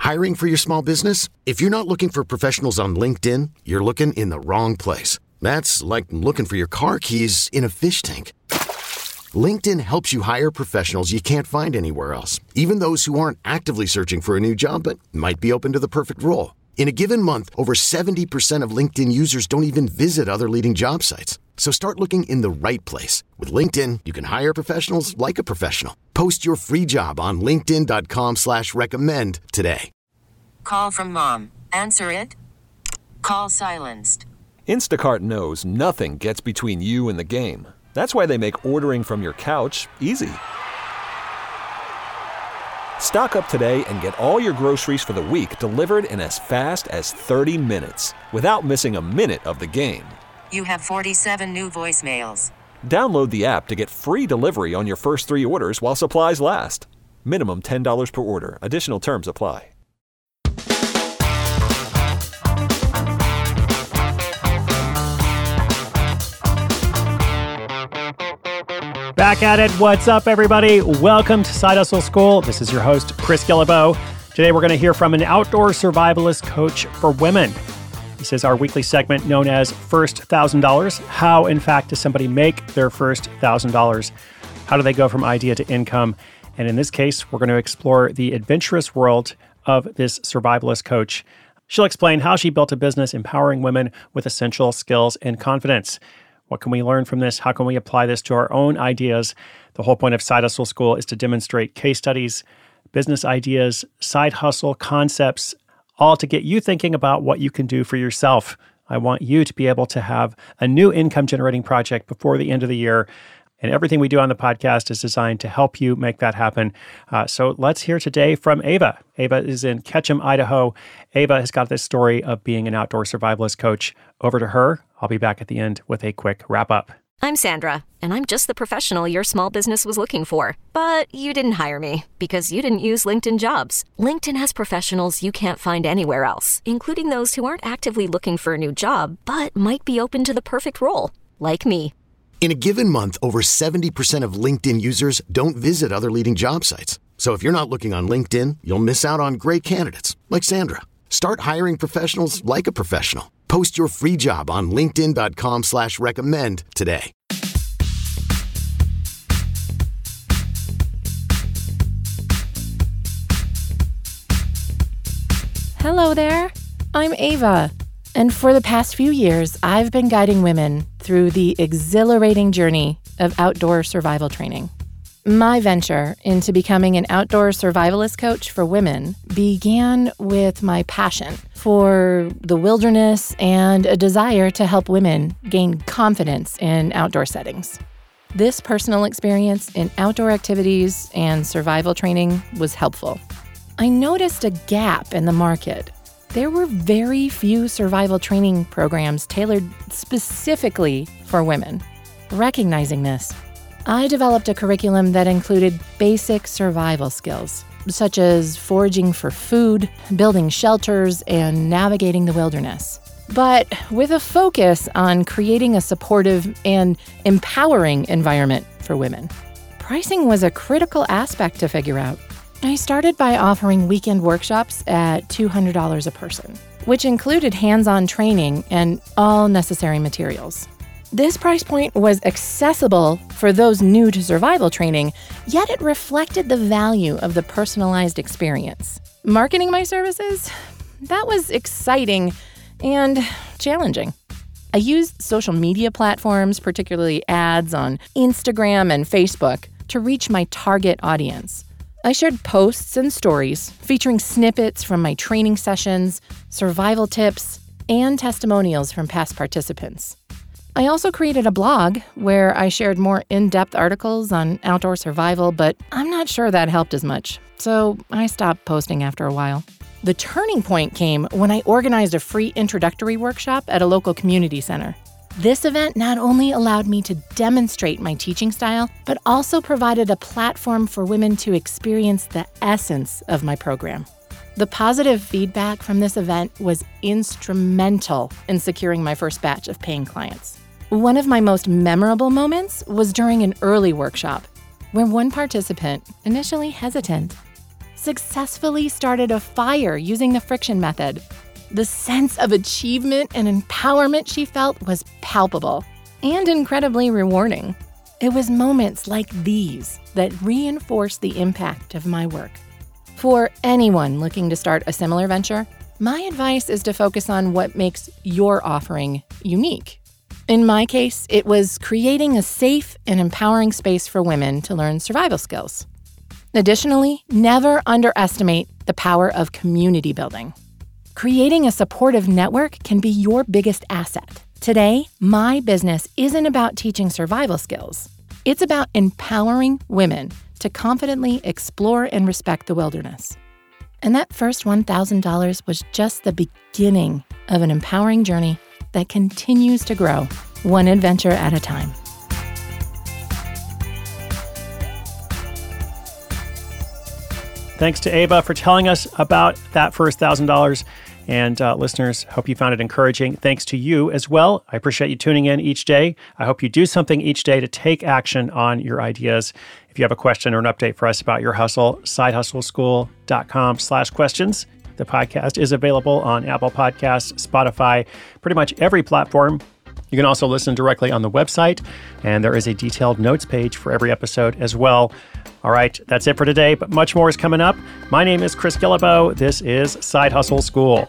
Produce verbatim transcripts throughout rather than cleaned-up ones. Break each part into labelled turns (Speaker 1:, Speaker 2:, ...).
Speaker 1: Hiring for your small business? If you're not looking for professionals on LinkedIn, you're looking in the wrong place. That's like looking for your car keys in a fish tank. LinkedIn helps you hire professionals you can't find anywhere else, even those who aren't actively searching for a new job but might be open to the perfect role. In a given month, over seventy percent of LinkedIn users don't even visit other leading job sites. So start looking in the right place. With LinkedIn, you can hire professionals like a professional. Post your free job on linkedin.com slash recommend today.
Speaker 2: Call from mom. Answer it. Call silenced.
Speaker 3: Instacart knows nothing gets between you and the game. That's why they make ordering from your couch easy. Stock up today and get all your groceries for the week delivered in as fast as thirty minutes without missing a minute of the game.
Speaker 2: You have forty-seven new voicemails.
Speaker 3: Download the app to get free delivery on your first three orders while supplies last. Minimum ten dollars per order. Additional terms apply.
Speaker 4: Back at it. What's up, everybody? Welcome to Side Hustle School. This is your host, Chris Guillebeau. Today, we're going to hear from an outdoor survivalist coach for women. This is our weekly segment known as First one thousand dollars. How, in fact, does somebody make their first one thousand dollars? How do they go from idea to income? And in this case, we're going to explore the adventurous world of this survivalist coach. She'll explain how she built a business empowering women with essential skills and confidence. What can we learn from this? How can we apply this to our own ideas? The whole point of Side Hustle School is to demonstrate case studies, business ideas, side hustle concepts, all to get you thinking about what you can do for yourself. I want you to be able to have a new income-generating project before the end of the year. And everything we do on the podcast is designed to help you make that happen. Uh, so let's hear today from Ava. Ava is in Ketchum, Idaho. Ava has got this story of being an outdoor survivalist coach. Over to her. I'll be back at the end with a quick wrap-up.
Speaker 5: I'm Sandra, and I'm just the professional your small business was looking for. But you didn't hire me because you didn't use LinkedIn Jobs. LinkedIn has professionals you can't find anywhere else, including those who aren't actively looking for a new job, but might be open to the perfect role, like me.
Speaker 1: In a given month, over seventy percent of LinkedIn users don't visit other leading job sites. So if you're not looking on LinkedIn, you'll miss out on great candidates like Sandra. Start hiring professionals like a professional. Post your free job on linkedin.com slash recommend today.
Speaker 6: Hello there, I'm Ava. And for the past few years, I've been guiding women through the exhilarating journey of outdoor survival training. My venture into becoming an outdoor survivalist coach for women began with my passion for the wilderness and a desire to help women gain confidence in outdoor settings. This personal experience in outdoor activities and survival training was helpful. I noticed a gap in the market. There were very few survival training programs tailored specifically for women. Recognizing this, I developed a curriculum that included basic survival skills, such as foraging for food, building shelters, and navigating the wilderness, but with a focus on creating a supportive and empowering environment for women. Pricing was a critical aspect to figure out. I started by offering weekend workshops at two hundred dollars a person, which included hands-on training and all necessary materials. This price point was accessible for those new to survival training, yet it reflected the value of the personalized experience. Marketing my services? That was exciting and challenging. I used social media platforms, particularly ads on Instagram and Facebook, to reach my target audience. I shared posts and stories featuring snippets from my training sessions, survival tips, and testimonials from past participants. I also created a blog where I shared more in-depth articles on outdoor survival, but I'm not sure that helped as much, so I stopped posting after a while. The turning point came when I organized a free introductory workshop at a local community center. This event not only allowed me to demonstrate my teaching style, but also provided a platform for women to experience the essence of my program. The positive feedback from this event was instrumental in securing my first batch of paying clients. One of my most memorable moments was during an early workshop, where one participant, initially hesitant, successfully started a fire using the friction method. The sense of achievement and empowerment she felt was palpable and incredibly rewarding. It was moments like these that reinforced the impact of my work. For anyone looking to start a similar venture, my advice is to focus on what makes your offering unique. In my case, it was creating a safe and empowering space for women to learn survival skills. Additionally, never underestimate the power of community building. Creating a supportive network can be your biggest asset. Today, my business isn't about teaching survival skills. It's about empowering women to confidently explore and respect the wilderness. And that first one thousand dollars was just the beginning of an empowering journey that continues to grow, one adventure at a time.
Speaker 4: Thanks to Ava for telling us about that first one thousand dollars. And uh, listeners, hope you found it encouraging. Thanks to you as well. I appreciate you tuning in each day. I hope you do something each day to take action on your ideas. If you have a question or an update for us about your hustle, side hustle school dot com slash questions. The podcast is available on Apple Podcasts, Spotify, pretty much every platform. You can also listen directly on the website, and there is a detailed notes page for every episode as well. All right, that's it for today, but much more is coming up. My name is Chris Guillebeau. This is Side Hustle School.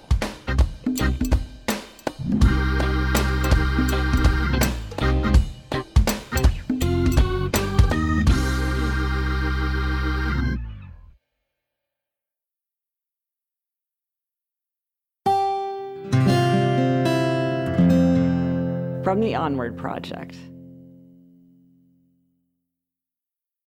Speaker 7: From the Onward Project.